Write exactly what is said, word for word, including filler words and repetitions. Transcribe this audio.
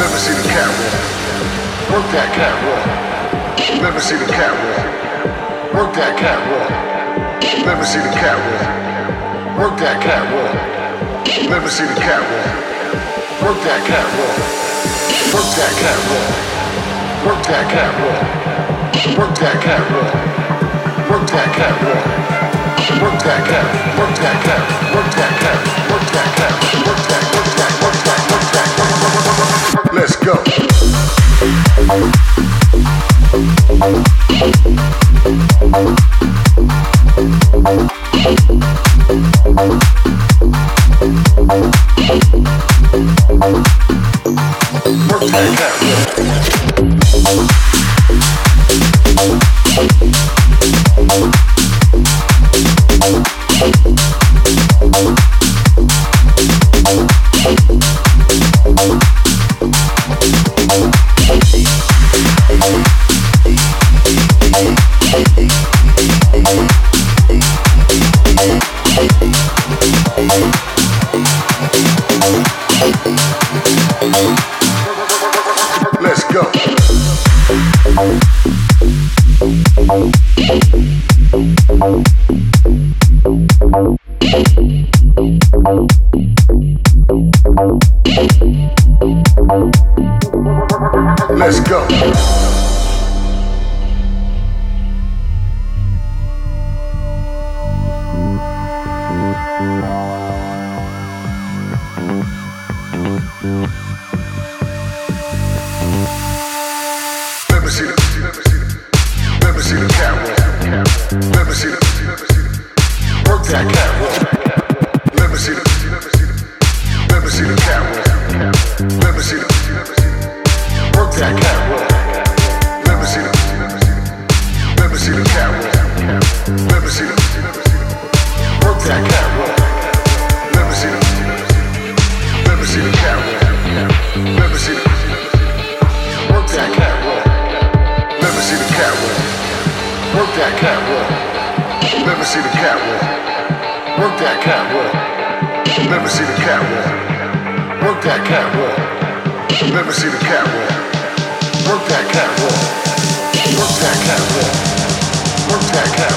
Let me see the catwalk. Work that catwalk. Let me see the catwalk. Work that catwalk. Let me see the catwalk. Work that catwalk. Let me see the catwalk. Work that catwalk. Work that catwalk. Work that catwalk. Work that catwalk. Work that catwalk. Work that cat. Work that cat. Work that cat. Work that cat. Work that. Work that. Work that. Work that. Let's go. Work that cat. Let's go. Let's go. Let me see the, let me see the catwalk. Let me see the, work that catwalk. Let me see the, let me see the catwalk. Let me see the, work that catwalk. Let me see the, let me see the catwalk. Let me see the, work that catwalk. Let me see the, let me see the catwalk. Let me see the, work that catwalk. Let me see the catwalk. Work that catwalk. Let me see the catwalk. Work that catwalk. Let me see the catwalk. Work that catwalk. Let me see the catwalk. Work that catwalk. Work that catwalk. Work that catwalk.